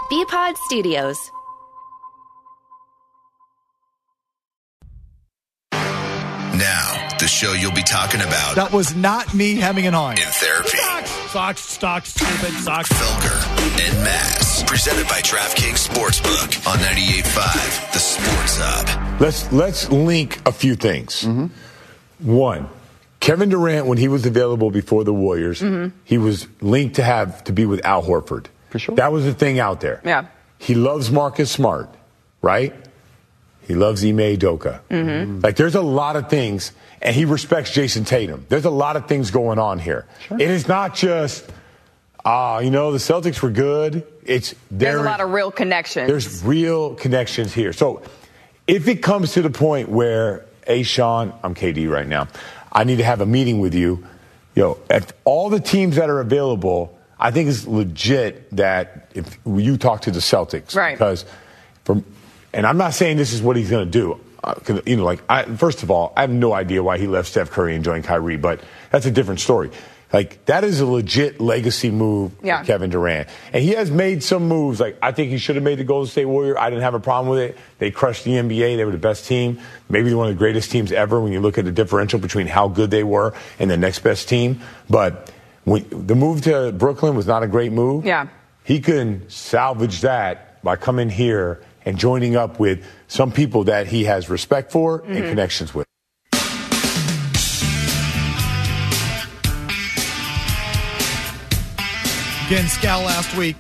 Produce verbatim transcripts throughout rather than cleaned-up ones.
B-Pod Studios. Now, the show you'll be talking about. That was not me hemming and hawing. In therapy. Socks, socks, socks, stupid socks. Felger and Mass. Presented by DraftKings Sportsbook on ninety-eight point five, the Sports Hub. Let's, let's link a few things. Mm-hmm. One, Kevin Durant, when he was available before the Warriors, mm-hmm. he was linked to have to be with Al Horford. For sure. That was the thing out there. Yeah. He loves Marcus Smart, right? He loves Ime Udoka. Mm-hmm. Like, there's a lot of things, and he respects Jason Tatum. There's a lot of things going on here. Sure. It is not just, ah, uh, you know, the Celtics were good. It's there, There's a lot of real connections. There's real connections here. So if it comes to the point where, hey, Sean, I'm K D right now, I need to have a meeting with you, you know, at all the teams that are available, I think it's legit that if you talk to the Celtics. Right. Because from And I'm not saying this is what he's going to do. Uh, you know, like, I, first of all, I have no idea why he left Steph Curry and joined Kyrie, but that's a different story. Like, that is a legit legacy move yeah. for Kevin Durant. And he has made some moves. Like, I think he should have made the Golden State Warrior. I didn't have a problem with it. They crushed the N B A. They were the best team. Maybe one of the greatest teams ever when you look at the differential between how good they were and the next best team. But when, the move to Brooklyn was not a great move. Yeah. He can salvage that by coming here and joining up with some people that he has respect for mm-hmm. and connections with. Again, Scal last week,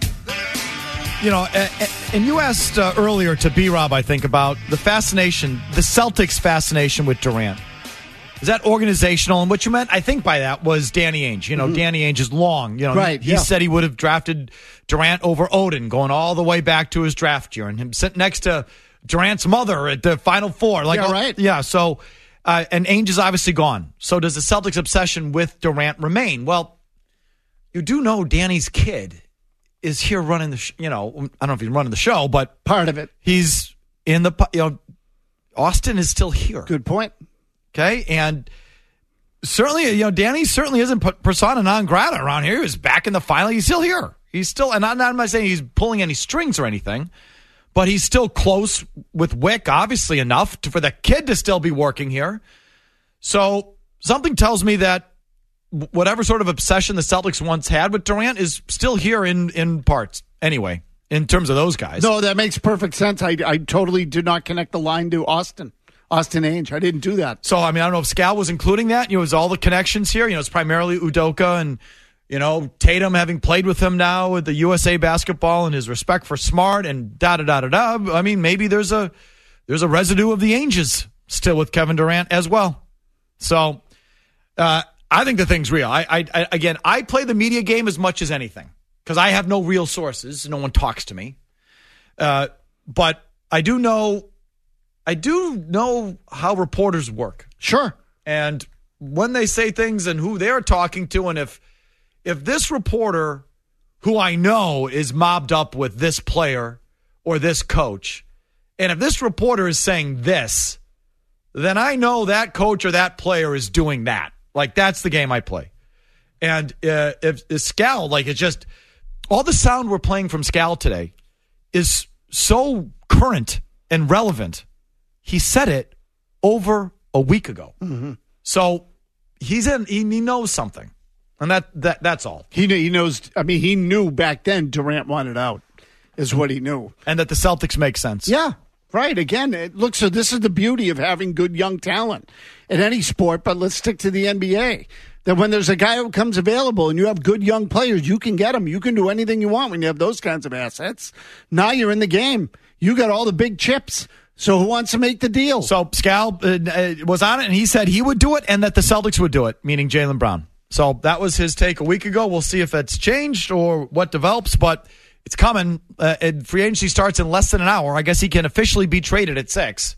you know, and you asked uh, earlier to B-Rob, I think, about the fascination, the Celtics' fascination with Durant. Is that organizational? And what you meant, I think, by that was Danny Ainge. You know, mm-hmm. Danny Ainge is long. You know, right, he yeah. said he would have drafted Durant over Odin, going all the way back to his draft year, and him sitting next to Durant's mother at the Final Four. Like, yeah, right. Yeah, so, uh, and Ainge is obviously gone. So does the Celtics' obsession with Durant remain? Well, you do know Danny's kid is here running the, sh- you know, I don't know if he's running the show, but part of it. He's in the, you know, Austin is still here. Good point. Okay, and certainly, you know, Danny certainly isn't persona non grata around here. He was back in the final. He's still here. He's still, and I'm not saying he's pulling any strings or anything, but he's still close with Wick, obviously enough to, for the kid to still be working here. So something tells me that whatever sort of obsession the Celtics once had with Durant is still here in, in parts anyway, in terms of those guys. No, that makes perfect sense. I, I totally did not connect the line to Austin. Austin Ainge. I didn't do that. So, I mean, I don't know if Scal was including that. You know, it was all the connections here. You know, it's primarily Udoka and, you know, Tatum having played with him now with the U S A basketball and his respect for Smart and da-da-da-da-da. I mean, maybe there's a there's a residue of the Ainges still with Kevin Durant as well. So, uh, I think the thing's real. I, I, I again, I play the media game as much as anything because I have no real sources. No one talks to me. Uh, but I do know... I do know how reporters work. Sure. And when they say things and who they're talking to, and if if this reporter, who I know is mobbed up with this player or this coach, and if this reporter is saying this, then I know that coach or that player is doing that. Like, that's the game I play. And uh, if, if Scal, like, it's just, all the sound we're playing from Scal today is so current and relevant. He said it over a week ago. Mm-hmm. So he's in, he, he knows something. And that, that that's all. He he knows, I mean, he knew back then Durant wanted out, is what he knew. And that the Celtics make sense. Yeah, right. Again, it looks, so this is the beauty of having good young talent in any sport, but let's stick to the N B A. That when there's a guy who comes available and you have good young players, you can get them. You can do anything you want when you have those kinds of assets. Now you're in the game. You got all the big chips. So who wants to make the deal? So Scal uh, was on it, and he said he would do it and that the Celtics would do it, meaning Jaylen Brown. So that was his take a week ago. We'll see if it's changed or what develops, but it's coming. Uh, and free agency starts in less than an hour. I guess he can officially be traded at six.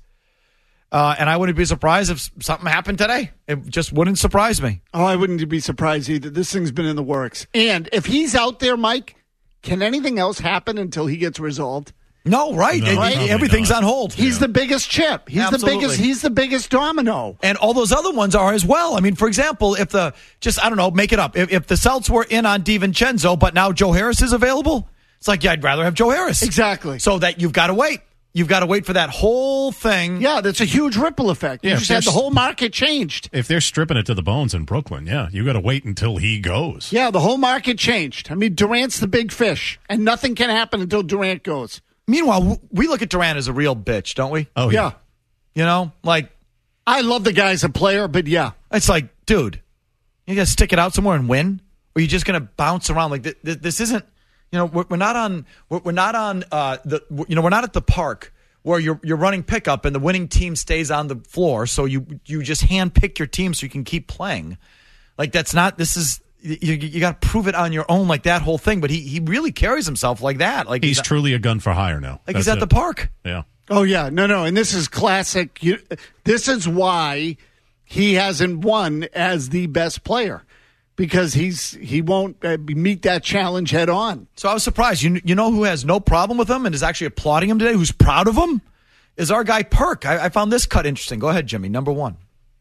Uh, and I wouldn't be surprised if something happened today. It just wouldn't surprise me. Oh, I wouldn't be surprised either. This thing's been in the works. And if he's out there, Mike, can anything else happen until he gets resolved? No, right. No, right? Everything's on hold. He's yeah. the biggest chip. He's Absolutely. the biggest. He's the biggest domino. And all those other ones are as well. I mean, for example, if the just I don't know, make it up. If, if the Celts were in on DiVincenzo, but now Joe Harris is available, It's like, yeah, I'd rather have Joe Harris. Exactly. So that you've got to wait. You've got to wait for that whole thing. Yeah, that's a huge ripple effect. Yeah, you just had the whole market changed. If they're stripping it to the bones in Brooklyn, yeah, you got to wait until he goes. Yeah, the whole market changed. I mean, Durant's the big fish, and nothing can happen until Durant goes. Meanwhile, we look at Durant as a real bitch, don't we? Oh, yeah. Yeah. You know, like, I love the guy as a player, but yeah. it's like, dude, you got to stick it out somewhere and win? Or are you just going to bounce around? Like, th- th- this isn't, you know, we're, we're not on, we're, we're not on, uh, the, you know, we're not at the park where you're you're running pickup and the winning team stays on the floor, so you you just hand pick your team so you can keep playing. Like, that's not. This is you. You got to prove it on your own, like that whole thing. But he he really carries himself like that. Like He's he's truly a gun for hire now. like That's he's at it. the park. Yeah. Oh, yeah. No, no. And this is classic. You, this is why he hasn't won as the best player, because he's he won't uh, meet that challenge head on. So I was surprised. You you know who has no problem with him and is actually applauding him today? Who's proud of him? Is our guy Perk. I, I found this cut interesting. Go ahead, Jimmy. Number one.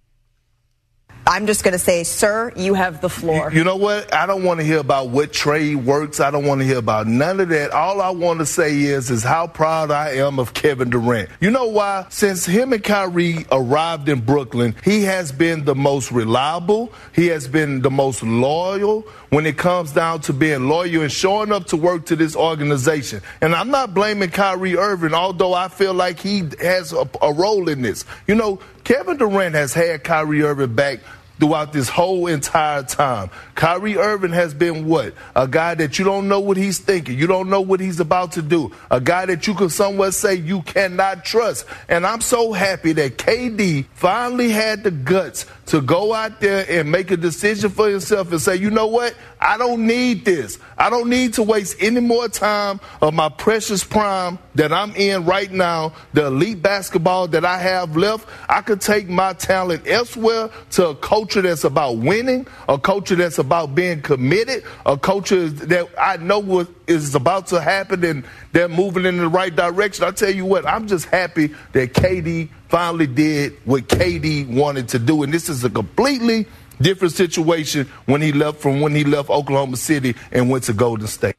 I'm just going to say, sir, you have the floor. You know what? I don't want to hear about what trade works. I don't want to hear about none of that. All I want to say is, is how proud I am of Kevin Durant. You know why? Since him and Kyrie arrived in Brooklyn, he has been the most reliable. He has been the most loyal when it comes down to being loyal and showing up to work to this organization. And I'm not blaming Kyrie Irving, although I feel like he has a, a role in this. You know, Kevin Durant has had Kyrie Irving back throughout this whole entire time. Kyrie Irving has been what? A guy that you don't know what he's thinking. You don't know what he's about to do. A guy that you can somewhat say you cannot trust. And I'm so happy that K D finally had the guts to go out there and make a decision for himself and say, you know what? I don't need this. I don't need to waste any more time of my precious prime that I'm in right now, the elite basketball that I have left. I could take my talent elsewhere to a culture that's about winning, a culture that's about being committed, a culture that I know what is about to happen and they're moving in the right direction. I tell you what, I'm just happy that K D finally did what K D wanted to do. And this is a completely different situation when he left from when he left Oklahoma City and went to Golden State.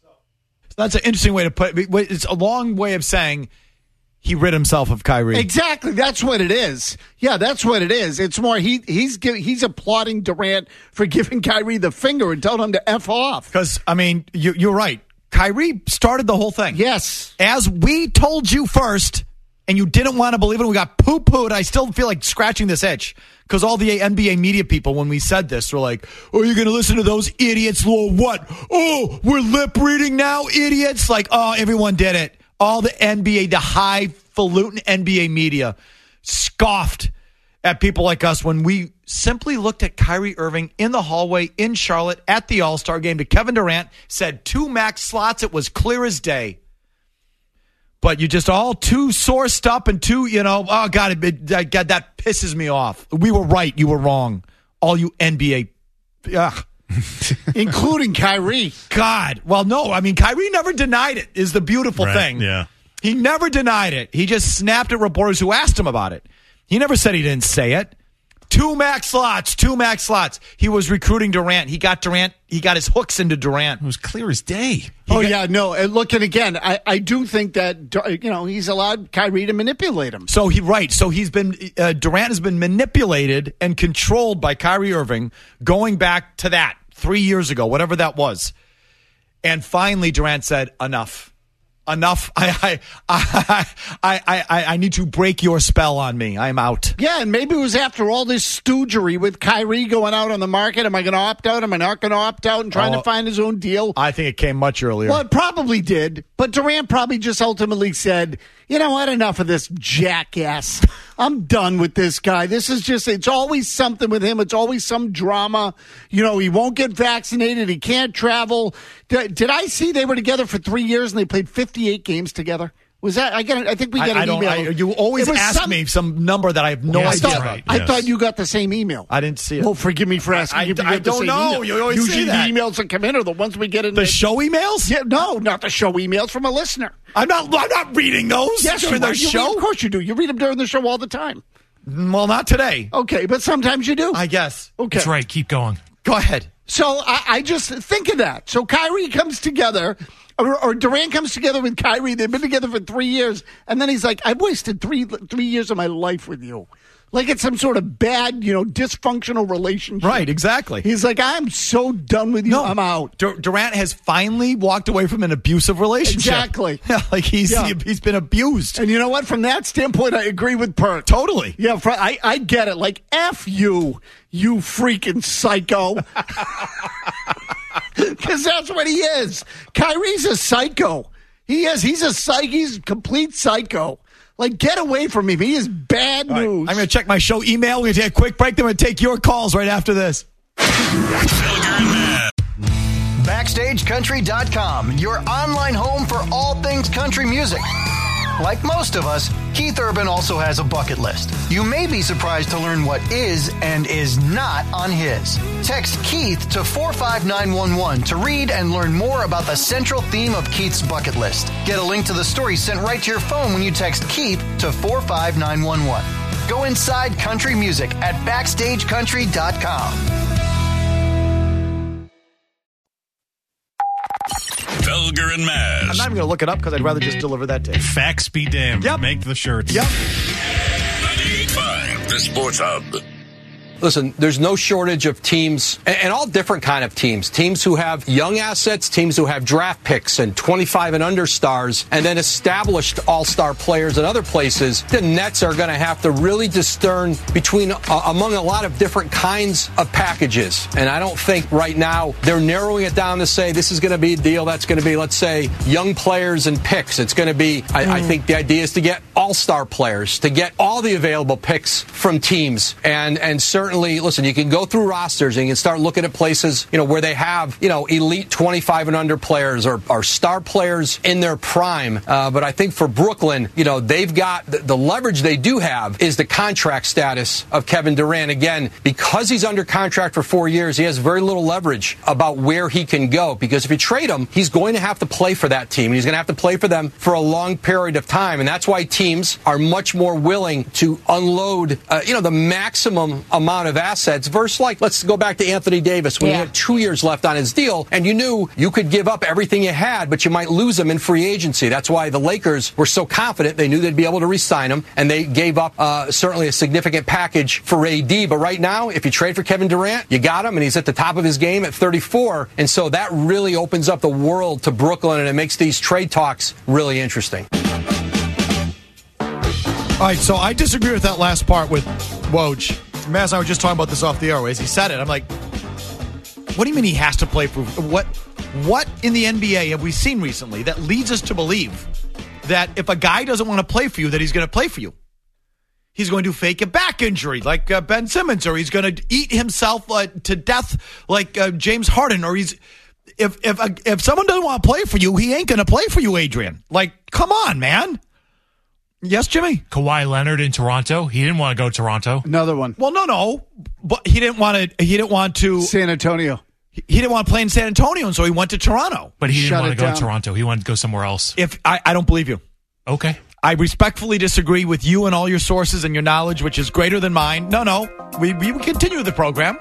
That's an interesting way to put it. It's a long way of saying he rid himself of Kyrie. Exactly. That's what it is. Yeah, that's what it is. It's more he he's giving, he's applauding Durant for giving Kyrie the finger and telling him to F off. Because, I mean, you, you're right. Kyrie started the whole thing. Yes. As we told you first, and you didn't want to believe it, we got poo-pooed. I still feel like scratching this itch. Because all the N B A media people, when we said this, were like, oh, you're going to listen to those idiots? Or what? Oh, we're lip reading now, idiots? Like, oh, everyone did it. All the N B A, the highfalutin N B A media scoffed at people like us when we simply looked at Kyrie Irving in the hallway in Charlotte at the All-Star game to Kevin Durant, said two max slots. It was clear as day. But you're just all too sourced up and too, you know, oh, God, it, it, God, that pisses me off. We were right. You were wrong. All you N B A. Ugh. Including Kyrie. God. Well, no, I mean, Kyrie never denied it, is the beautiful Right, thing. yeah. He never denied it. He just snapped at reporters who asked him about it. He never said he didn't say it. Two max slots, two max slots. He was recruiting Durant. He got Durant. He got his hooks into Durant. It was clear as day. He oh, got, yeah, no. And look, and again, I, I do think that, you know, he's allowed Kyrie to manipulate him. So he right. So he's been uh, Durant has been manipulated and controlled by Kyrie Irving going back to that three years ago, whatever that was. And finally, Durant said, enough. Enough. I I, I I I I need to break your spell on me. I'm out. Yeah, and maybe it was after all this stoogery with Kyrie going out on the market. Am I going to opt out? Am I not going to opt out? And trying Oh, to find his own deal. I think it came much earlier. Well, it probably did, but Durant probably just ultimately said, you know what, enough of this jackass. I'm done with this guy. This is just, it's always something with him. It's always some drama. You know, he won't get vaccinated. He can't travel. Did, did I see they were together for three years and they played fifty-eight games together? Was that, I get, I think we got I, an I don't, email. I, you always It was ask some- me some number that I have no Yeah, I idea thought, about. right. I Yes. thought you got the same email. I didn't see it. Well, forgive me for asking I- if you I got the don't same know. email. You always Usually say that. the emails that come in are the ones we get in The show emails? Yeah, no, not the show emails from a listener. I'm not. I'm not reading those. Yes, you during are. the You read- show. Of course you do. You read them during the show all the time. Well, not today. Okay, but sometimes you do. I guess. Okay. That's right. Keep going. Go ahead. So I, I just think of that. So Kyrie comes together, or, or Durant comes together with Kyrie. They've been together for three years, and then he's like, "I've wasted three three years of my life with you." Like it's some sort of bad, you know, dysfunctional relationship. Right, exactly. He's like, I'm so done with you. No, I'm out. Dur- Durant has finally walked away from an abusive relationship. Exactly. Yeah, like he's Yeah. he, he's been abused. And you know what? From that standpoint, I agree with Perk. Totally. Yeah, fr- I, I get it. Like, F you, you freaking psycho. Because that's what he is. Kyrie's a psycho. He is. He's a psych. He's a complete psycho. Like, get away from him. He is bad All right, news. I'm going to check my show email. We're going to take a quick break. Then we're going to take your calls right after this. Backstage Country dot com, your online home for all things country music. Like most of us, Keith Urban also has a bucket list. You may be surprised to learn what is and is not on his. Text Keith to four five nine one one to read and learn more about the central theme of Keith's bucket list. Get a link to the story sent right to your phone when you text Keith to four five nine one one. Go inside country music at Backstage Country dot com. Felger and Maz. I'm not even going to look it up because I'd rather just deliver that to you. Facts be damned. Yep. Make the shirts. Yep. ninety-eight point five, the Sports Hub. Listen, there's no shortage of teams, and, and all different kind of teams. Teams who have young assets, teams who have draft picks and twenty-five and under stars, and then established all-star players in other places. The Nets are going to have to really discern between uh, among a lot of different kinds of packages. And I don't think right now they're narrowing it down to say this is going to be a deal that's going to be, let's say, young players and picks. It's going to be, I, mm. I think the idea is to get all-star players, to get all the available picks from teams, and and certainly. Certainly, listen, you can go through rosters and you can start looking at places, you know, where they have, you know, elite twenty-five and under players or, or star players in their prime. Uh, but I think for Brooklyn, you know, they've got the, the leverage they do have is the contract status of Kevin Durant. Again, because he's under contract for four years, he has very little leverage about where he can go. Because if you trade him, he's going to have to play for that team. And he's going to have to play for them for a long period of time. And that's why teams are much more willing to unload, uh, you know, the maximum amount of assets versus, like, let's go back to Anthony Davis when yeah. he had two years left on his deal and you knew you could give up everything you had, but you might lose him in free agency. That's why the Lakers were so confident. They knew they'd be able to re-sign him, and they gave up uh, certainly a significant package for A D. But right now, if you trade for Kevin Durant, you got him, and he's at the top of his game at thirty-four. And so that really opens up the world to Brooklyn, and it makes these trade talks really interesting. All right, so I disagree with that last part with Woj. Maz and I were just talking about this off the airways. He said it. I'm like, what do you mean he has to play for what? What in the N B A have we seen recently that leads us to believe that if a guy doesn't want to play for you, that he's going to play for you? He's going to fake a back injury like uh, Ben Simmons, or he's going to eat himself uh, to death like uh, James Harden, or he's if if uh, if someone doesn't want to play for you, he ain't going to play for you, Adrian. Like, come on, man. Yes, Jimmy? Kawhi Leonard in Toronto. He didn't want to go to Toronto. Another one. Well, no, no. But he didn't want to he didn't want to San Antonio. He, he didn't want to play in San Antonio, and so he went to Toronto. But he didn't Shut want to go down. to Toronto. He wanted to go somewhere else. If I, I don't believe you. Okay. I respectfully disagree with you and all your sources and your knowledge, which is greater than mine. No, no. We we will continue the program.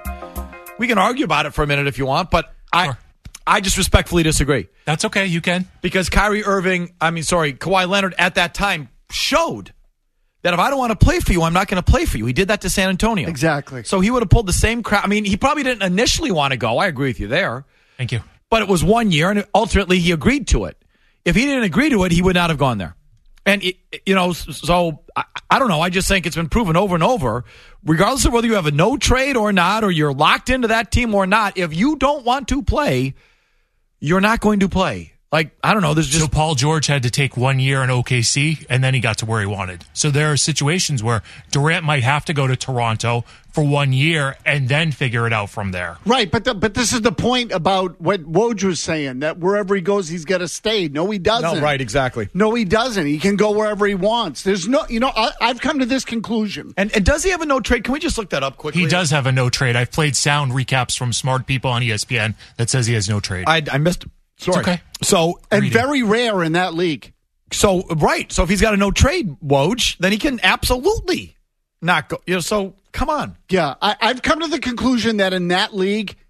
We can argue about it for a minute if you want, but I Sure. I just respectfully disagree. That's okay. You can. Because Kyrie Irving, I mean, sorry, Kawhi Leonard at that time showed that if I don't want to play for you, I'm not going to play for you. He did that to San Antonio. Exactly. So he would have pulled the same crap. I mean, he probably didn't initially want to go. I agree with you there. Thank you. But it was one year, and ultimately he agreed to it. If he didn't agree to it, he would not have gone there. And, it, you know, so I, I don't know. I just think it's been proven over and over, regardless of whether you have a no trade or not, or you're locked into that team or not, if you don't want to play, you're not going to play. Like, I don't know. There's just So Paul George had to take one year in O K C, and then he got to where he wanted. So there are situations where Durant might have to go to Toronto for one year and then figure it out from there. Right, but the, but this is the point about what Woj was saying, that wherever he goes, he's got to stay. No, he doesn't. no, right, exactly. No, he doesn't. He can go wherever he wants. There's no, you know, I, I've come to this conclusion. And, and does he have a no trade? Can we just look that up quickly? He does have a no trade. I've played sound recaps from smart people on E S P N that says he has no trade. I, I missed it. Sorry. It's okay. So And Reading. very rare in that league. So right. So if he's got a no trade, Woj, then he can absolutely not go. You know. So come on. Yeah, I, I've come to the conclusion that in that league,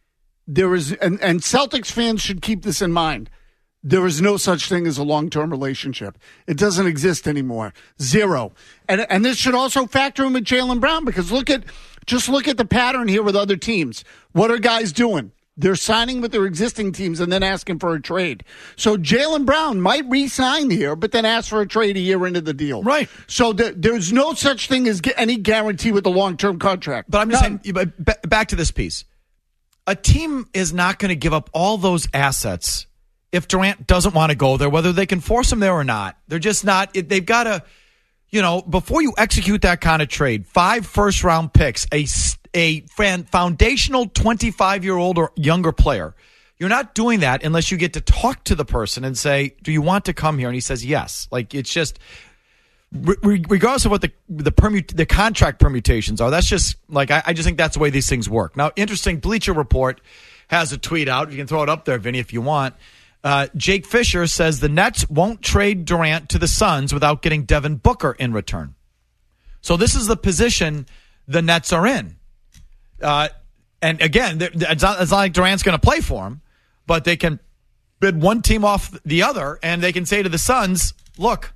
there is, and, and Celtics fans should keep this in mind. There is no such thing as a long-term relationship. It doesn't exist anymore. Zero. And and this should also factor in with Jaylen Brown, because look at just look at the pattern here with other teams. What are guys doing? They're signing with their existing teams and then asking for a trade. So Jaylen Brown might re-sign here, but then ask for a trade a year into the deal. Right. So th- there's no such thing as any guarantee with a long-term contract. But I'm just None. saying, but back to this piece. A team is not going to give up all those assets if Durant doesn't want to go there, whether they can force him there or not. They're just not. They've got to, you know, before you execute that kind of trade, five first-round picks, a, a foundational twenty-five-year-old or younger player, you're not doing that unless you get to talk to the person and say, do you want to come here? And he says yes. Like, it's just, regardless of what the the, permut- the contract permutations are, that's just, like, I, I just think that's the way these things work. Now, interesting, Bleacher Report has a tweet out. You can throw it up there, Vinny, if you want. Uh, Jake Fisher says the Nets won't trade Durant to the Suns without getting Devin Booker in return. So this is the position the Nets are in. Uh, and again, it's not, it's not like Durant's going to play for him, but they can bid one team off the other, and they can say to the Suns, look,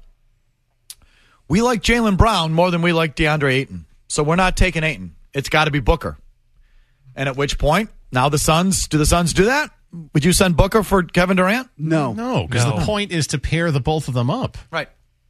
we like Jaylen Brown more than we like DeAndre Ayton, so we're not taking Ayton. It's got to be Booker. And at which point, now the Suns, do the Suns do that? Would you send Booker for Kevin Durant? No. No, because No. the point is to pair the both of them up. Right.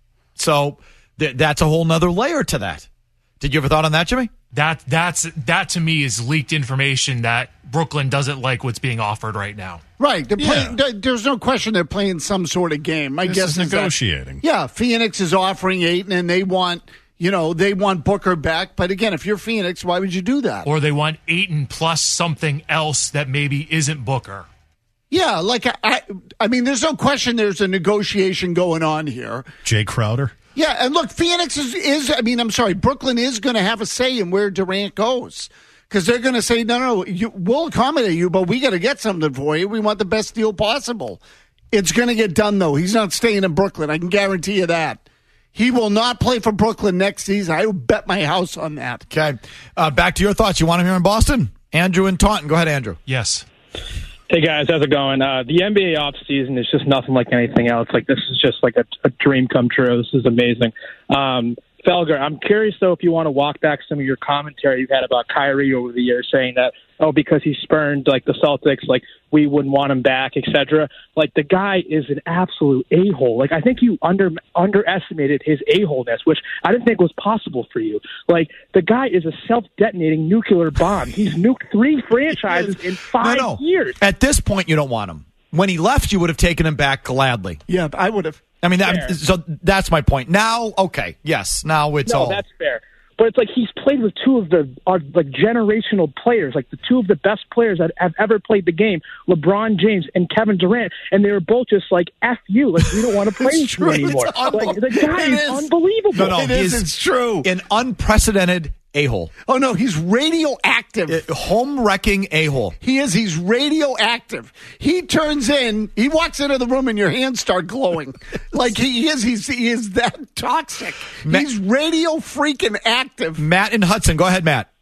So th- that's a whole nother layer to that. Did you ever thought on that, Jimmy? That that's that to me is leaked information that Brooklyn doesn't like what's being offered right now. Right. They're playing, Yeah. there's no question they're playing some sort of game. My This guess is is that- negotiating. yeah, Phoenix is offering Ayton, and they want, you know, they want Booker back. But again, if you're Phoenix, why would you do that? Or they want Ayton plus something else that maybe isn't Booker. Yeah, like, I, I, I mean, there's no question there's a negotiation going on here. Jay Crowder. Yeah, and look, Phoenix is, is I mean, I'm sorry, Brooklyn is going to have a say in where Durant goes. Because they're going to say, no, no, you, we'll accommodate you, but we got to get something for you. We want the best deal possible. It's going to get done, though. He's not staying in Brooklyn. I can guarantee you that. He will not play for Brooklyn next season. I will bet my house on that. Okay. Uh, back to your thoughts. You want him here in Boston? Andrew in Taunton. Go ahead, Andrew. Yes. Hey guys, how's it going? Uh, the N B A off season is just nothing like anything else. Like, this is just like a, a dream come true. This is amazing. Um, Felger, I'm curious though if you want to walk back some of your commentary you had about Kyrie over the years, saying that oh because he spurned like the Celtics, like we wouldn't want him back, et cetera. Like, the guy is an absolute a-hole. Like, I think you under underestimated his a-holeness, which I didn't think was possible for you. Like, the guy is a self-detonating nuclear bomb. He's nuked three franchises in five no, no. years. At this point, you don't want him. When he left, you would have taken him back gladly. Yeah, I would have. I mean, that, Fair. so that's my point. Now, okay, yes, now it's no, all. that's fair. But it's like he's played with two of the uh, like generational players, like the two of the best players that have ever played the game, LeBron James and Kevin Durant, and they were both just like, F you, like, we don't want to play with true. you anymore. It's unbe- Like, the guy It is, is. unbelievable. No, no, It he is, is it's true. an unprecedented a-hole. Oh, no, he's radioactive. Home wrecking a-hole. He is. He's radioactive. He turns in. He walks into the room, and your hands start glowing. Like he is. He's he is that toxic. Ma- he's radio freaking active. Matt in Hudson. Go ahead, Matt.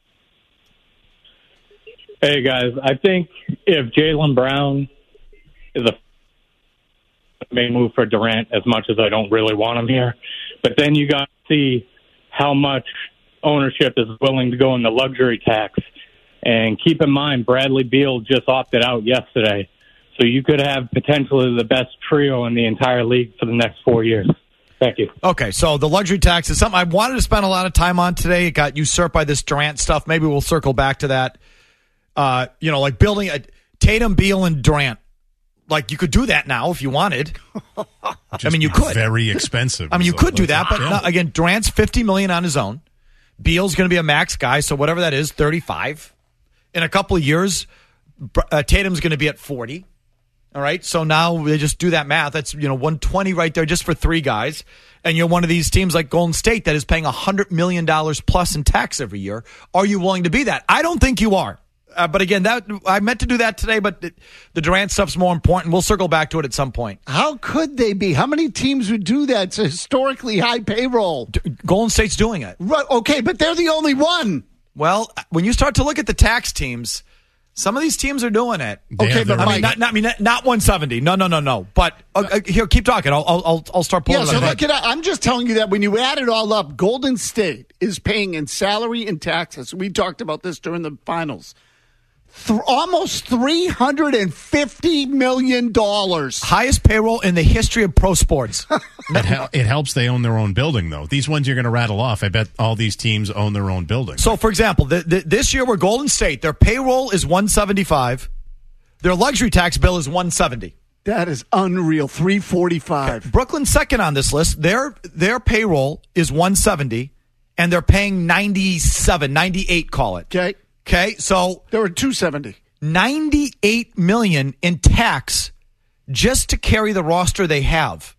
Hey, guys. I think if Jaylen Brown is a main move for Durant, as much as I don't really want him here, but then you got to see how much ownership is willing to go in the luxury tax. And keep in mind, Bradley Beal just opted out yesterday. So you could have potentially the best trio in the entire league for the next four years. Thank you. Okay, so the luxury tax is something I wanted to spend a lot of time on today. It got usurped by this Durant stuff. Maybe we'll circle back to that. Uh, you know, like building a Tatum, Beal, and Durant. Like, you could do that now if you wanted. I mean, you could. Very expensive. I mean, you So could do that, that's- but yeah. not, again, Durant's fifty million dollars on his own. Beal's going to be a max guy, so whatever that is, thirty-five. In a couple of years, uh, Tatum's going to be at forty. All right, so now they just do that math. That's, you know, one twenty right there just for three guys. And you're one of these teams like Golden State that is paying one hundred million dollars plus in tax every year. Are you willing to be that? I don't think you are. Uh, but again, that I meant to do that today, but it, the Durant stuff's more important. We'll circle back to it at some point. How could they be? How many teams would do that? It's a historically high payroll. D- Golden State's doing it. Right, okay, but they're the only one. Well, when you start to look at the tax teams, Some of these teams are doing it. They Okay, have their- but I mean, Mike- not, not, I mean, not- not one seventy. No, no, no, no. But uh, uh, here, keep talking. I'll, I'll, I'll start pulling Yeah, it so up. look at I'm just telling you that when you add it all up, Golden State is paying in salary and taxes. We talked about this during the finals. Th- almost three hundred fifty million dollars. Highest payroll in the history of pro sports. It, hel- it helps they own their own building, though. These ones you're going to rattle off, I bet all these teams own their own building. So, for example, th- th- this year we're Golden State. Their payroll is one seventy-five. Their luxury tax bill is one seventy. That is unreal. three forty-five. Okay. Brooklyn's second on this list. Their their payroll is one seventy, and they're paying ninety-seven, ninety-eight, call it. Okay. Okay, so They were two seventy. ninety-eight million dollars in tax just to carry the roster they have.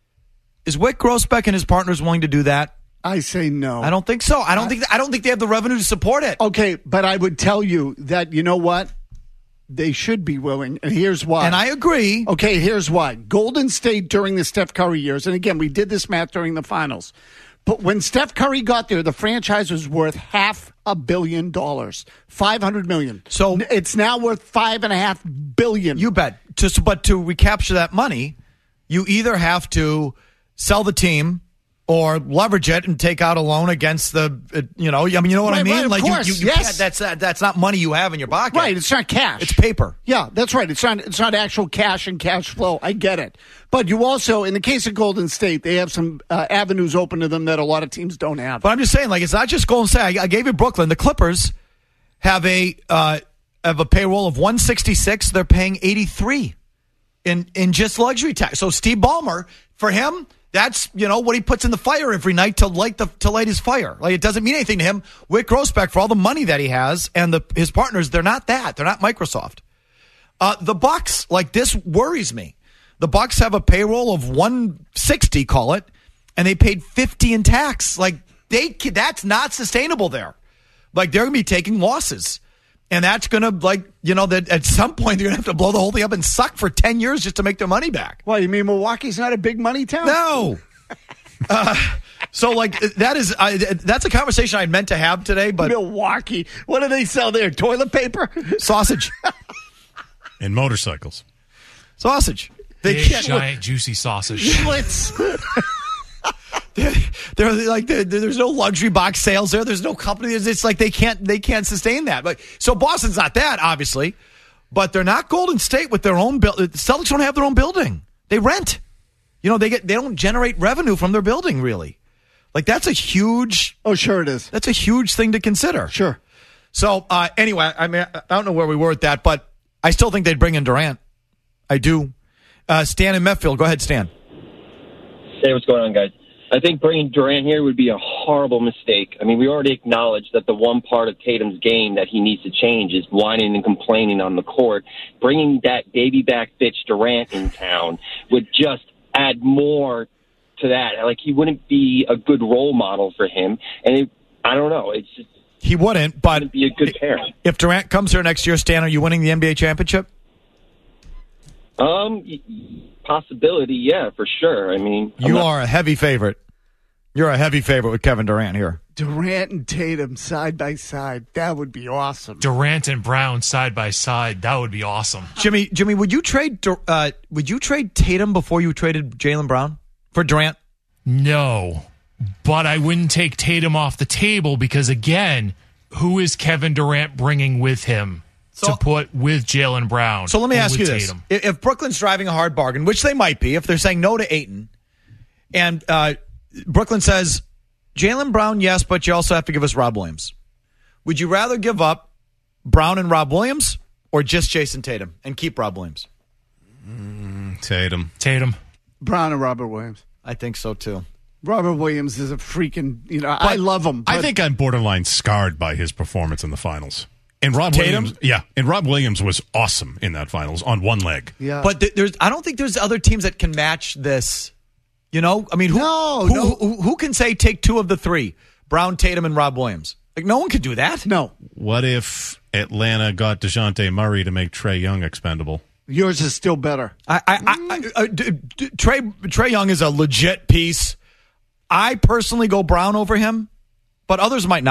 Is Wick Grossbeck and his partners willing to do that? I say no. I don't think so. I don't think I don't think they have the revenue to support it. Okay, but I would tell you that, you know what? They should be willing, and here's why. And I agree. Okay, here's why. Golden State during the Steph Curry years, and again, we did this math during the finals, but when Steph Curry got there, the franchise was worth half a billion dollars, five hundred million. So it's now worth five and a half billion. You bet. To, but to recapture that money, you either have to sell the team or leverage it and take out a loan against the, uh, you know, I mean, you know what Right, I mean? right, of like course, you, you, you yes. can't, that's uh, that's not money you have in your pocket. Right, it's not cash. It's paper. Yeah, that's right. It's not it's not actual cash and cash flow. I get it. But you also, in the case of Golden State, they have some uh, avenues open to them that a lot of teams don't have. But I'm just saying, like, it's not just Golden State. I, I gave you Brooklyn. The Clippers have a uh, have a payroll of one sixty-six. They're paying eighty-three in in just luxury tax. So Steve Ballmer, for him, that's, you know, what he puts in the fire every night to light the to light his fire. Like, it doesn't mean anything to him. Wick Grossbeck, for all the money that he has, and the his partners, they're not that. They're not Microsoft. Uh, the Bucks, like, this worries me. The Bucks have a payroll of one sixty, call it, and they paid fifty in tax. Like, they that's not sustainable there. Like, they're going to be taking losses. And that's going to, like, you know, that at some point they're going to have to blow the whole thing up and suck for ten years just to make their money back. Well, you mean Milwaukee's not a big money town? No. uh, so, like, that is, uh, that's a conversation I meant to have today, but. Milwaukee. What do they sell there? Toilet paper? Sausage. And motorcycles. Sausage. They Big, can't. giant, juicy sausage. Schlitz. They're, they're like they're, there's no luxury box sales there. There's no company. It's like they can't they can't sustain that. But so Boston's not that, obviously, but they're not Golden State with their own build. The Celtics don't have their own building. They rent. You know, they get they don't generate revenue from their building, really. Like, that's a huge. Oh, sure it is. That's a huge thing to consider. Sure. So uh, anyway, I mean, I don't know where we were with that, but I still think they'd bring in Durant. I do. Uh, Stan in Metfield. Go ahead, Stan. Hey, what's going on, guys? I think bringing Durant here would be a horrible mistake. I mean, we already acknowledged that the one part of Tatum's game that he needs to change is whining and complaining on the court. Bringing that baby back bitch Durant in town would just add more to that. Like, he wouldn't be a good role model for him. And it, I don't know. It's just, he wouldn't, but wouldn't be a good pair. If Durant comes here next year, Stan, are you winning the N B A championship? Um, possibility, yeah, for sure. I mean, I'm you not- are a heavy favorite. You're a heavy favorite with Kevin Durant here. Durant and Tatum side by side. That would be awesome. Durant and Brown side by side. That would be awesome. Jimmy, Jimmy, would you trade uh, would you trade Tatum before you traded Jaylen Brown for Durant? No, but I wouldn't take Tatum off the table because, again, who is Kevin Durant bringing with him So- to put with Jaylen Brown? So let me or ask you with this: Tatum? if if Brooklyn's driving a hard bargain, which they might be, if they're saying no to Ayton, and uh, Brooklyn says Jaylen Brown, yes, but you also have to give us Rob Williams. Would you rather give up Brown and Rob Williams, or just Jason Tatum and keep Rob Williams? Mm, Tatum. Tatum. Brown and Robert Williams. I think so too. Robert Williams is a freaking, you know, I love him. I but- think I'm borderline scarred by his performance in the finals. And Rob Tatum? Williams, yeah, and Rob Williams was awesome in that finals on one leg. Yeah. But th- there's, I don't think there's other teams that can match this. You know, I mean, who, No, who, no. who, who can say take two of the three, Brown, Tatum, and Rob Williams? Like, no one could do that. No. What if Atlanta got DeJounte Murray to make Trae Young expendable? Yours is still better. I, I, I, I, uh, d- d- Trey Trae Young is a legit piece. I personally go Brown over him, but others might not.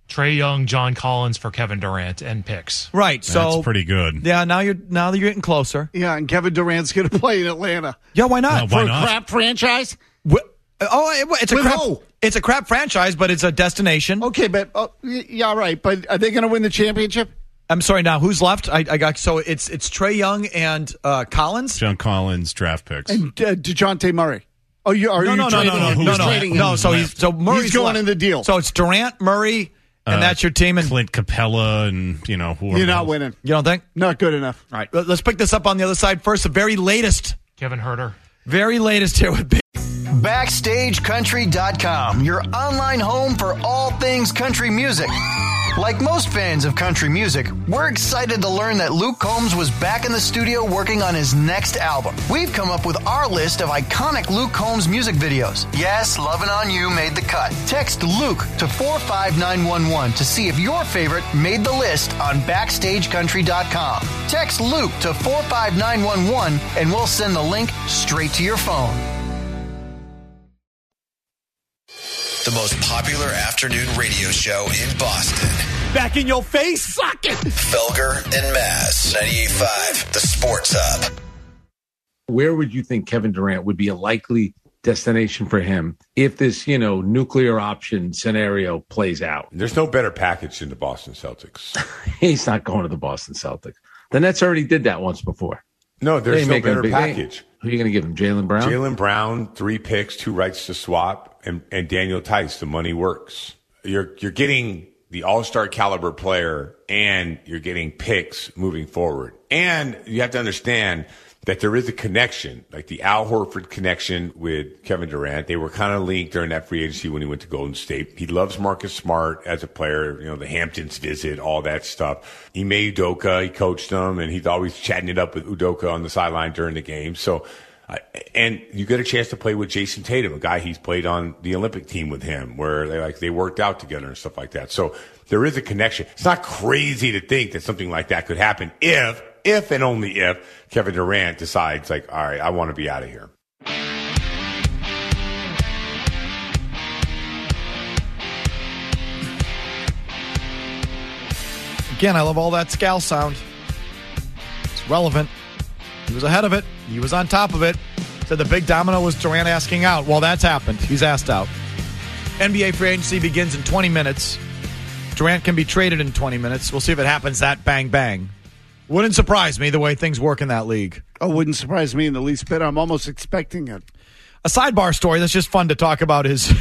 Trae Young, John Collins for Kevin Durant, and picks. Right, so That's pretty good. Yeah, now you're now that you're getting closer. Yeah, and Kevin Durant's going to play in Atlanta. Yeah, why not? Uh, why For not? a crap franchise? Wh- oh, it- it's a With crap. who? It's a crap franchise, but it's a destination. Okay, but uh, y- yeah, right. But are they going to win the championship? I'm sorry. Now, who's left? I, I got so it's it's Trae Young and uh, Collins. John Collins draft picks. And uh, DeJounte Murray. Oh, you are no, you no, no, trading no, no, him? no, You're no, trading no. him. So he's so Murray's He's going left. in the deal. So it's Durant, Murray, and Uh, that's your team. And Clint Capella and, you know, whoever You're not else. winning. you don't think? Not good enough. All right, let's pick this up on the other side first. The very latest, Kevin Herter. very latest here with Big. Backstage Country dot com, your online home for all things country music. Like most fans of country music, we're excited to learn that Luke Combs was back in the studio working on his next album. We've come up with our list of iconic Luke Combs music videos. Yes, Lovin' On You made the cut. Text Luke to four five nine one one to see if your favorite made the list on Backstage Country dot com. Text Luke to four five nine one one and we'll send the link straight to your phone. The most popular afternoon radio show in Boston. Back in your face, suck it. Felger and Maz, ninety-eight point five, The Sports Hub. Where would you think Kevin Durant would be a likely destination for him if this, you know, nuclear option scenario plays out? There's no better package than the Boston Celtics. He's not going to the Boston Celtics. The Nets already did that once before. No, there's They no make a better big- package. Who are you going to give him? Jaylen Brown? Jaylen Brown, three picks, two rights to swap, and, and Daniel Tice. The money works. You're you're getting the all-star caliber player, and you're getting picks moving forward. And you have to understand that there is a connection, like the Al Horford connection with Kevin Durant. They were kind of linked during that free agency when he went to Golden State. He loves Marcus Smart as a player, you know, the Hamptons visit, all that stuff. Ime Udoka, he coached him, and he's always chatting it up with Udoka on the sideline during the game. So, uh, and you get a chance to play with Jason Tatum, a guy he's played on the Olympic team with him, where they like they worked out together and stuff like that. So there is a connection. It's not crazy to think that something like that could happen if, if and only if Kevin Durant decides, like, all right, I want to be out of here. Again, I love all that scowl sound. It's relevant. He was ahead of it. He was on top of it. Said the big domino was Durant asking out. Well, that's happened. He's asked out. N B A free agency begins in twenty minutes. Durant can be traded in twenty minutes. We'll see if it happens that bang bang. Wouldn't surprise me the way things work in that league. Oh, wouldn't surprise me in the least bit. I'm almost expecting it. A sidebar story that's just fun to talk about is,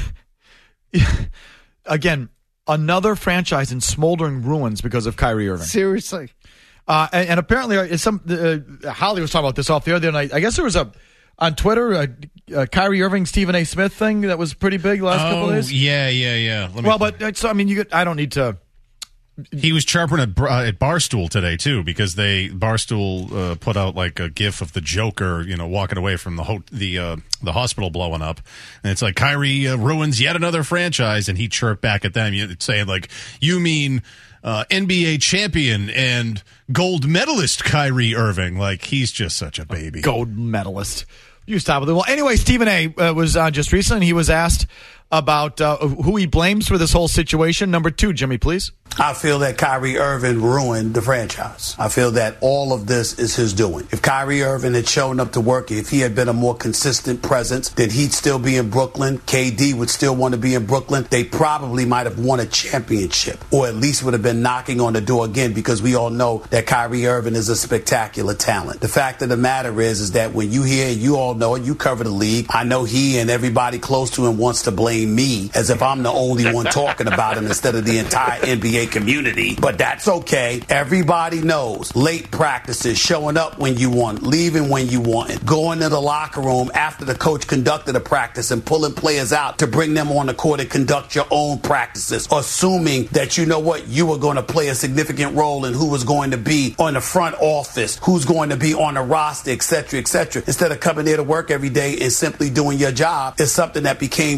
again, another franchise in smoldering ruins because of Kyrie Irving. Seriously. Uh, and, and apparently, uh, some uh, Holly was talking about this off the other night. I guess there was a, on Twitter, a, a Kyrie Irving, Stephen A. Smith thing that was pretty big the last oh, couple of days. yeah, yeah, yeah. Let me Well, but, uh, so, I mean, you could, I don't need to. He was chirping at, uh, at Barstool today too, because they Barstool uh, put out like a GIF of the Joker, you know, walking away from the ho- the uh, the hospital blowing up, and it's like Kyrie uh, ruins yet another franchise, and he chirped back at them, saying like, "You mean uh, N B A champion and gold medalist Kyrie Irving? Like he's just such a baby, a gold medalist." You stop with it. Well, anyway, Stephen A. Uh, was on just recently. And he was asked about uh, who he blames for this whole situation. Number two, Jimmy, please. I feel that Kyrie Irving ruined the franchise. I feel that all of this is his doing. If Kyrie Irving had shown up to work, if he had been a more consistent presence, then he'd still be in Brooklyn. K D would still want to be in Brooklyn. They probably might have won a championship, or at least would have been knocking on the door again, because we all know that Kyrie Irving is a spectacular talent. The fact of the matter is, is that when you hear, you all know it, you cover the league. I know he and everybody close to him wants to blame me as if I'm the only one talking about him instead of the entire N B A community, but that's okay. Everybody knows late practices, showing up when you want, leaving when you want, going to the locker room after the coach conducted a practice and pulling players out to bring them on the court and conduct your own practices, assuming that you know what, you were going to play a significant role in who was going to be on the front office, who's going to be on the roster, etc., et cetera. Instead of coming there to work every day and simply doing your job, it's something that became too dry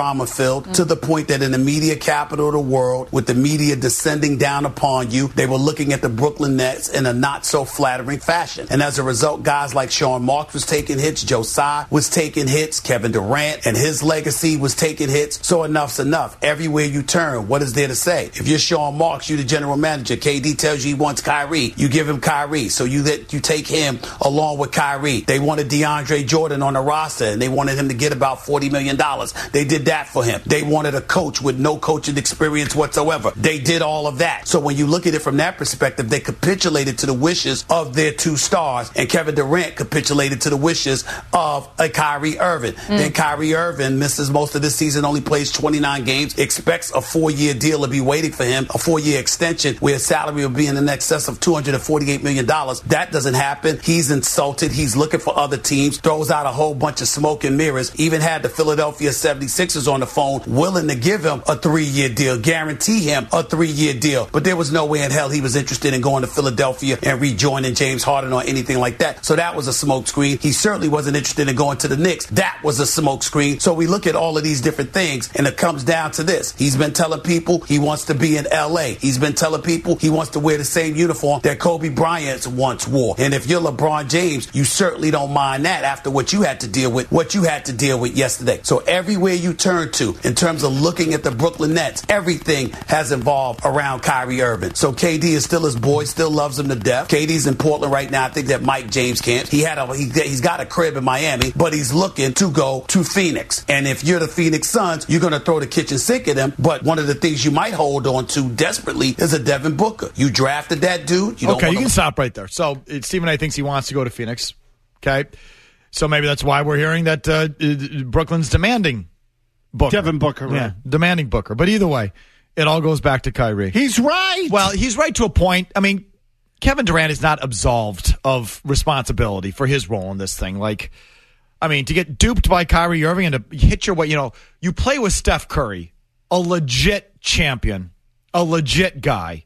drama-filled mm-hmm. to the point that in the media capital of the world, with the media descending down upon you, they were looking at the Brooklyn Nets in a not-so-flattering fashion. And as a result, guys like Sean Marks was taking hits, Joe Tsai was taking hits, Kevin Durant and his legacy was taking hits. So enough's enough. Everywhere you turn, what is there to say? If you're Sean Marks, you're the general manager. K D tells you he wants Kyrie. You give him Kyrie. So you let, you take him along with Kyrie. They wanted DeAndre Jordan on the roster, and they wanted him to get about forty million dollars. They did that for him. They wanted a coach with no coaching experience whatsoever. They did all of that. So when you look at it from that perspective, they capitulated to the wishes of their two stars, and Kevin Durant capitulated to the wishes of a Kyrie Irving. Mm. Then Kyrie Irving misses most of this season, only plays twenty-nine games, expects a four-year deal to be waiting for him, a four-year extension where his salary will be in the excess of two hundred forty-eight million dollars. That doesn't happen. He's insulted. He's looking for other teams, throws out a whole bunch of smoke and mirrors, even had the Philadelphia seventy-sixers on the phone willing to give him a three-year deal, guarantee him a three-year deal. But there was no way in hell he was interested in going to Philadelphia and rejoining James Harden or anything like that. So that was a smoke screen. He certainly wasn't interested in going to the Knicks. That was a smoke screen. So we look at all of these different things, and it comes down to this. He's been telling people he wants to be in L A. He's been telling people he wants to wear the same uniform that Kobe Bryant once wore. And if you're LeBron James, you certainly don't mind that after what you had to deal with, what you had to deal with yesterday. So everywhere you turn to, in terms of looking at the Brooklyn Nets, everything has involved around Kyrie Irving. So K D is still his boy, still loves him to death. K D's in Portland right now. I think that Mike James can't. He had a, he, he's got a crib in Miami, but he's looking to go to Phoenix. And if you're the Phoenix Suns, you're going to throw the kitchen sink at him. But one of the things you might hold on to desperately is a Devin Booker. You drafted that dude. You don't okay, want you to- can stop right there. So uh, Stephen A. thinks he wants to go to Phoenix. Okay. So maybe that's why we're hearing that uh, uh, Brooklyn's demanding Booker. Devin Booker, right? Yeah, demanding Booker. But either way, it all goes back to Kyrie. He's right. Well, he's right to a point. I mean, Kevin Durant is not absolved of responsibility for his role in this thing. Like, I mean, to get duped by Kyrie Irving and to hit your way, you know, you play with Steph Curry, a legit champion, a legit guy,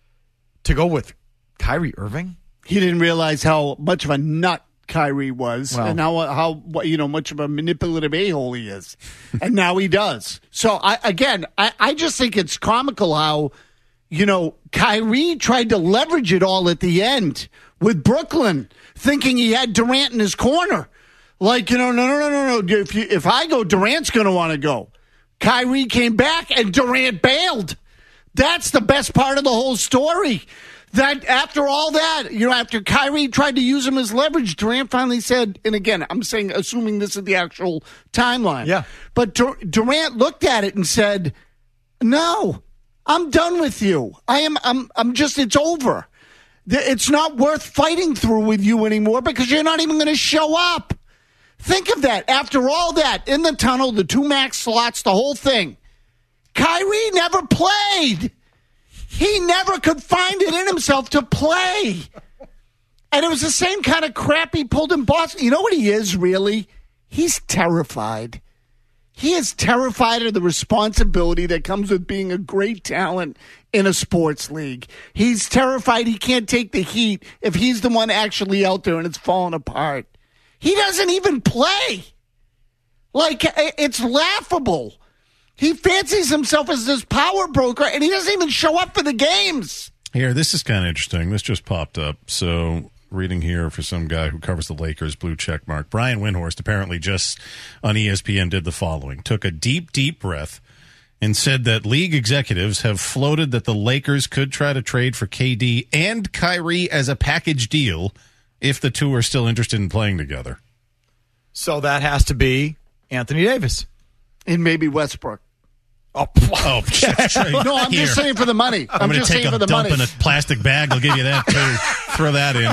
to go with Kyrie Irving? He didn't realize how much of a nut Kyrie was, well, and how how you know much of a manipulative a-hole he is, and now he does. So I again, I, I just think it's comical how you know Kyrie tried to leverage it all at the end with Brooklyn, thinking he had Durant in his corner. Like you know, no, no, no, no, no. If you, if I go, Durant's going to want to go. Kyrie came back and Durant bailed. That's the best part of the whole story. That after all that, you know, after Kyrie tried to use him as leverage, Durant finally said, and again, I'm saying, assuming this is the actual timeline. Yeah. But Dur- Durant looked at it and said, no, I'm done with you. I am, I'm, I'm just, it's over. It's not worth fighting through with you anymore because you're not even going to show up. Think of that. After all that, in the tunnel, the two max slots, the whole thing, Kyrie never played. He never could find it in himself to play. And it was the same kind of crap he pulled in Boston. You know what he is, really? He's terrified. He is terrified of the responsibility that comes with being a great talent in a sports league. He's terrified he can't take the heat if he's the one actually out there and it's falling apart. He doesn't even play. Like, it's laughable. He fancies himself as this power broker, and he doesn't even show up for the games. Here, this is kind of interesting. This just popped up. So, reading here for some guy who covers the Lakers, blue check mark. Brian Windhorst apparently just on E S P N did the following. Took a deep, deep breath and said that league executives have floated that the Lakers could try to trade for K D and Kyrie as a package deal if the two are still interested in playing together. So that has to be Anthony Davis. And maybe Westbrook. Oh, oh no, I'm Here. just saying for the money. I'm, I'm going to just take saying a for the dump money. in a plastic bag. I'll give you that, too. Throw that in.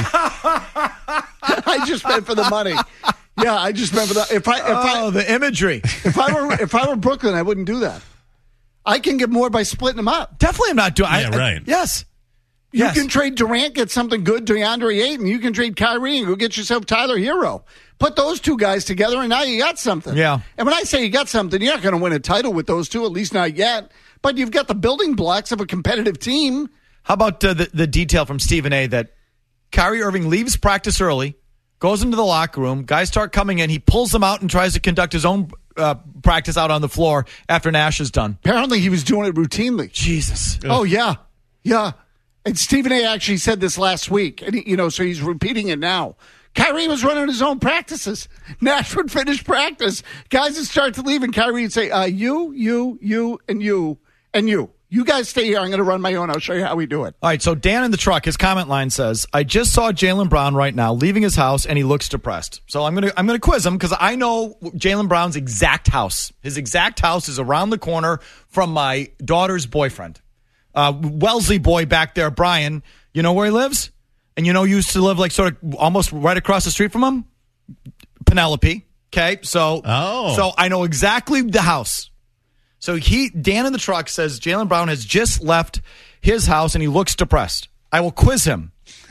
I just meant for the money. Yeah, I just meant for the. If I, if oh, I, the imagery. If I were, if I were Brooklyn, I wouldn't do that. I can get more by splitting them up. Definitely, I'm not doing. Yeah, I, right. I, yes. You yes. can trade Durant, get something good, DeAndre Ayton. You can trade Kyrie and go get yourself Tyler Hero. Put those two guys together, and now you got something. Yeah. And when I say you got something, you're not going to win a title with those two, at least not yet. But you've got the building blocks of a competitive team. How about uh, the, the detail from Stephen A. that Kyrie Irving leaves practice early, goes into the locker room, guys start coming in, he pulls them out and tries to conduct his own uh, practice out on the floor after Nash is done. Apparently he was doing it routinely. Jesus. Oh, yeah. Yeah. And Stephen A. actually said this last week, and he, you know, so he's repeating it now. Kyrie was running his own practices. Nash would finish practice. Guys would start to leave, and Kyrie would say, uh, you, you, you, and you, and you. You guys stay here. I'm going to run my own. I'll show you how we do it. All right, so Dan in the truck, his comment line says, I just saw Jaylen Brown right now leaving his house, and he looks depressed. So I'm going to I'm going to quiz him because I know Jaylen Brown's exact house. His exact house is around the corner from my daughter's boyfriend. Uh, Wellesley boy back there, Brian, you know where he lives? And you know, used to live like sort of almost right across the street from him? Penelope. Okay, so oh. so I know exactly the house. So he, Dan in the truck says Jaylen Brown has just left his house and he looks depressed. I will quiz him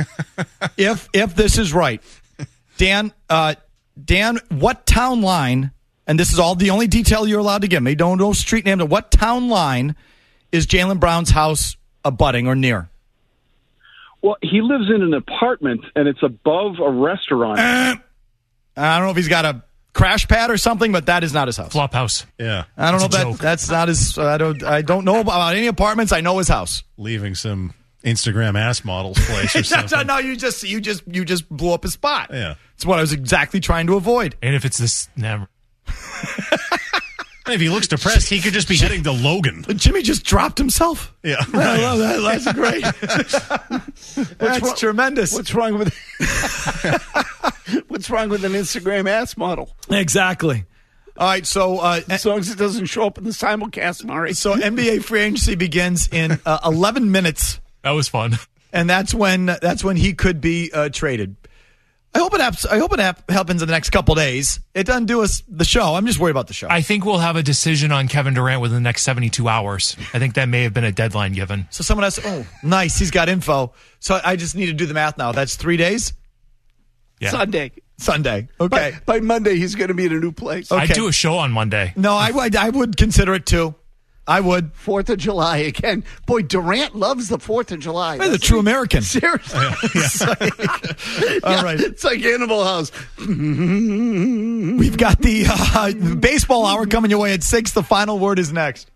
if if this is right. Dan, uh, Dan, what town line, and this is all the only detail you're allowed to give me, don't know street name, what town line is Jaylen Brown's house abutting or near? Well, he lives in an apartment, and it's above a restaurant. Uh, I don't know if he's got a crash pad or something, but that is not his house. Flop house. Yeah. I don't It's know a if that, joke. that's not his, I don't I don't know about any apartments. I know his house. Leaving some Instagram ass models place or no, something. no, you just, you just, you just blew up his spot. Yeah. It's what I was exactly trying to avoid. And if it's this, never. If he looks depressed, he could just be heading to Logan. Jimmy just dropped himself. Yeah. I love that. That's great. That's wrong- tremendous. What's wrong with What's wrong with an Instagram ass model? Exactly. All right, so uh, As long as it doesn't show up in the simulcast, Murray. so N B A free agency begins in uh, eleven minutes, That was fun. and that's when that's when he could be uh, traded. I hope it happens. I hope it hap- happens in the next couple days. It doesn't do us the show. I'm just worried about the show. I think we'll have a decision on Kevin Durant within the next seventy-two hours. I think that may have been a deadline given. so someone has. Oh, nice. He's got info. So I just need to do the math now. That's three days. Yeah. Sunday. Sunday. Okay. By, by Monday, he's going to be in a new place. Okay. I'd do a show on Monday. No, I would. I would consider it too. I would. Fourth of July again. Boy, Durant loves the Fourth of July. He's a true American. Seriously. It's like- All yeah, right. It's like Animal House. We've got the uh, baseball hour coming your way at six. The final word is next.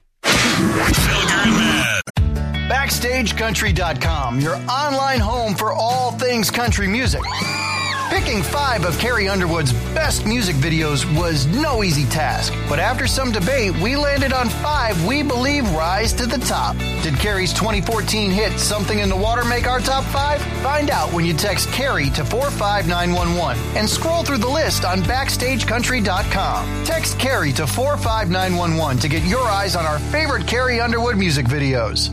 Backstage Country dot com, your online home for all things country music. Picking five of Carrie Underwood's best music videos was no easy task, but after some debate, we landed on five we believe rise to the top. Did Carrie's twenty fourteen hit Something in the Water make our top five? Find out when you text Carrie to four five nine one one and scroll through the list on Backstage Country dot com. Text Carrie to four five nine one one to get your eyes on our favorite Carrie Underwood music videos.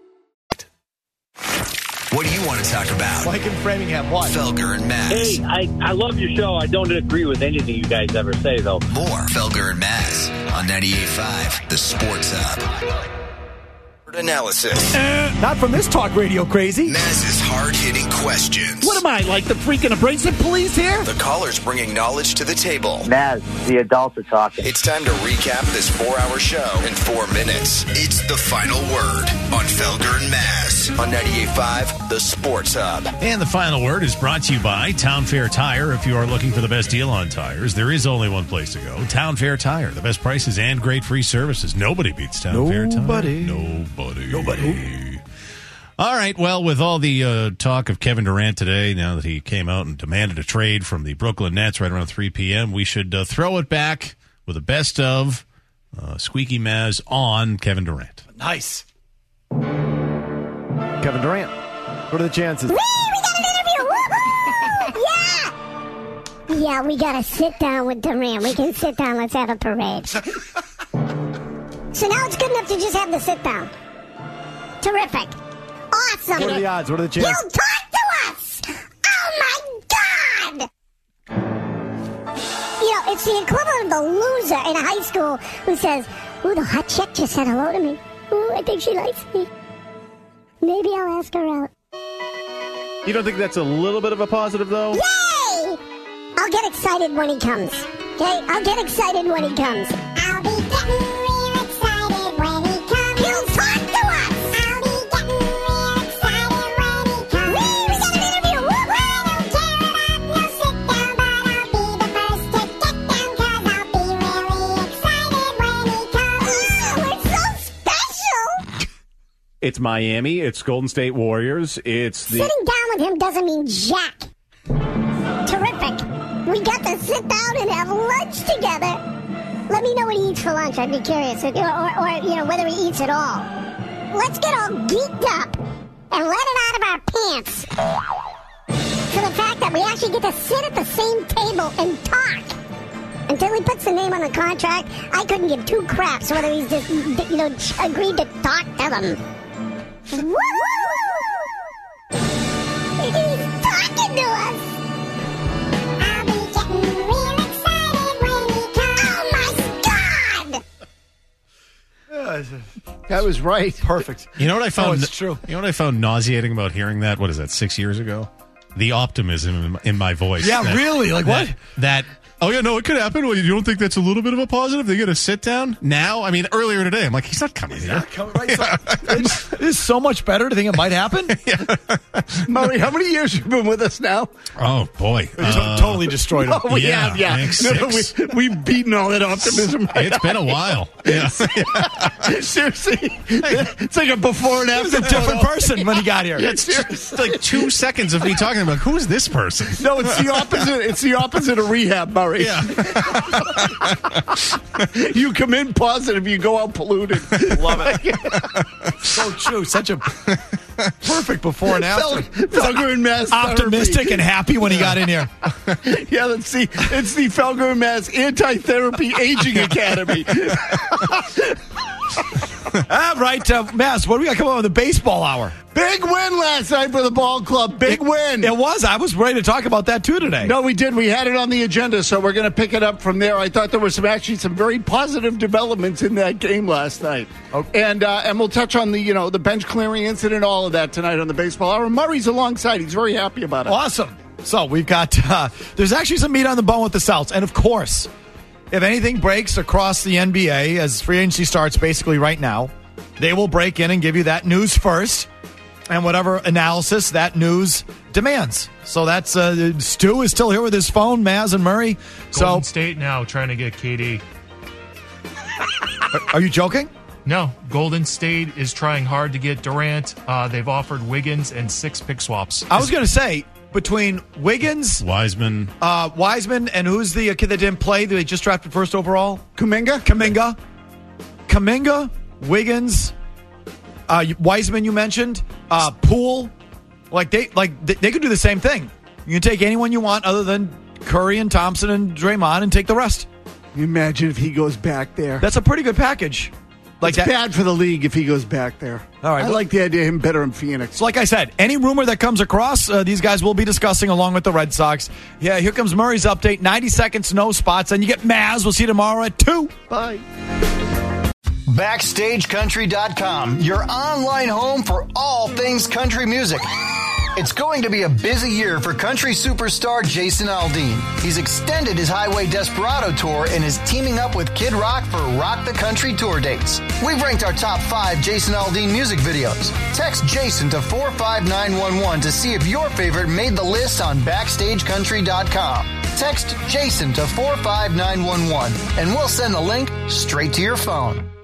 What do you want to talk about? Mike in Framingham, what? Felger and Mazz. Hey, I, I love your show. I don't agree with anything you guys ever say, though. More Felger and Mazz on ninety-eight point five, The Sports Hub. Analysis. Not from this talk radio crazy. Mazz's hard-hitting questions. What am I, like the freaking abrasive police here? The callers bringing knowledge to the table. Maz, the adults are talking. It's time to recap this four-hour show in four minutes. It's the final word on Felger and Mazz on ninety-eight point five, The Sports Hub. And the final word is brought to you by Town Fair Tire. If you are looking for the best deal on tires, there is only one place to go. Town Fair Tire. The best prices and great free services. Nobody beats Town Fair Tire. Nobody. Nobody. Nobody. All right. Well, with all the uh, talk of Kevin Durant today, now that he came out and demanded a trade from the Brooklyn Nets right around three p.m., we should uh, throw it back with a best of uh, Squeaky Maz on Kevin Durant. Nice. Kevin Durant. What are the chances? Whee! We got an interview! Woohoo! Yeah! Yeah, we got to sit down with Durant. We can sit down. Let's have a parade. So now it's good enough to just have the sit down. Terrific. Awesome. What are the odds? What are the chances? He'll talk to us! Oh, my God! You know, it's the equivalent of the loser in a high school who says, ooh, the hot chick just said hello to me. Ooh, I think she likes me. Maybe I'll ask her out. You don't think that's a little bit of a positive, though? Yay! I'll get excited when he comes. Okay? I'll get excited when he comes. I'll be getting real excited when he comes. He'll talk to us! I'll be getting real excited when he comes. Whee! We got an interview! Woo-hoo! I don't care about no sit down, but I'll be the first to get down, cause I'll be really excited. It's Miami. It's Golden State Warriors. It's the. Sitting down with him doesn't mean jack. Terrific. We got to sit down and have lunch together. Let me know what he eats for lunch. I'd be curious. Or, or, or you know, whether he eats at all. Let's get all geeked up and let it out of our pants. For the fact that we actually get to sit at the same table and talk. Until he puts the name on the contract, I couldn't give two craps whether he's just, you know, agreed to talk to them. Woo! He's talking to us! I'll be getting real excited when he comes. Oh, my God! That was right. Perfect. You know what I found? Oh, it's true. You know what I found nauseating about hearing that? What is that? Six years ago, the optimism in, in my voice. Yeah, that, really? Like that, what? That. Oh, yeah, no, it could happen. Well, you don't think that's a little bit of a positive? They get a sit down now? I mean, earlier today, I'm like, he's not coming he's here. Not coming, right? So, it's, it's so much better to think it might happen. Murray, how many years you been with us now? Oh, boy. Uh, totally destroyed him. Oh, we yeah, have, yeah. No, no, we, we've beaten all that optimism. Right it's been a while. Yeah. Seriously. It's like a before and after. He was a different person when he got here. It's just like two seconds of me talking about who is this person? No, it's the opposite. It's the opposite of rehab, Murray. Yeah. You come in positive, you go out polluted. Love it. So true. Such a perfect before and after. Felger and Mass optimistic therapy. and happy when he got in here. Yeah, let's see. It's the Felger and Mass Anti-Therapy Aging Academy. All right, uh, Mass, what do we got coming on with the baseball hour? Big win last night for the ball club. Big it, win. It was. I was ready to talk about that too today. No, we did. We had it on the agenda, so we're going to pick it up from there. I thought there was some actually some very positive developments in that game last night, okay. and uh, and we'll touch on the you know the bench clearing incident, all of that tonight on the baseball hour. Murray's alongside. He's very happy about it. Awesome. So we've got uh, there's actually some meat on the bone with the Celts, and of course, if anything breaks across the N B A as free agency starts basically right now, they will break in and give you that news first. And whatever analysis that news demands. So that's uh, Stu is still here with his phone, Maz and Murray. Golden so State now trying to get K D. Are you joking? No, Golden State is trying hard to get Durant. Uh, they've offered Wiggins and six pick swaps. I was going to say between Wiggins, Wiseman, uh, Wiseman, and who's the kid that didn't play? That they just drafted first overall? Kuminga. Kuminga. Kuminga. Wiggins. Uh, Wiseman, you mentioned, uh, Poole, like they like they, they could do the same thing. You can take anyone you want other than Curry and Thompson and Draymond and take the rest. Imagine if he goes back there. That's a pretty good package. Like it's that. Bad for the league if he goes back there. All right, I look, like the idea of him better in Phoenix. So like I said, any rumor that comes across, uh, these guys will be discussing along with the Red Sox. Yeah, here comes Murray's update. ninety seconds, no spots, and you get Maz. We'll see you tomorrow at two. Bye. Backstage Country dot com, your online home for all things country music. It's going to be a busy year for country superstar Jason Aldean. He's extended his Highway Desperado tour and is teaming up with Kid Rock for Rock the Country tour dates. We've ranked our top five Jason Aldean music videos. Text Jason to four five nine one one to see if your favorite made the list on Backstage Country dot com. Text Jason to four five nine one one and we'll send the link straight to your phone.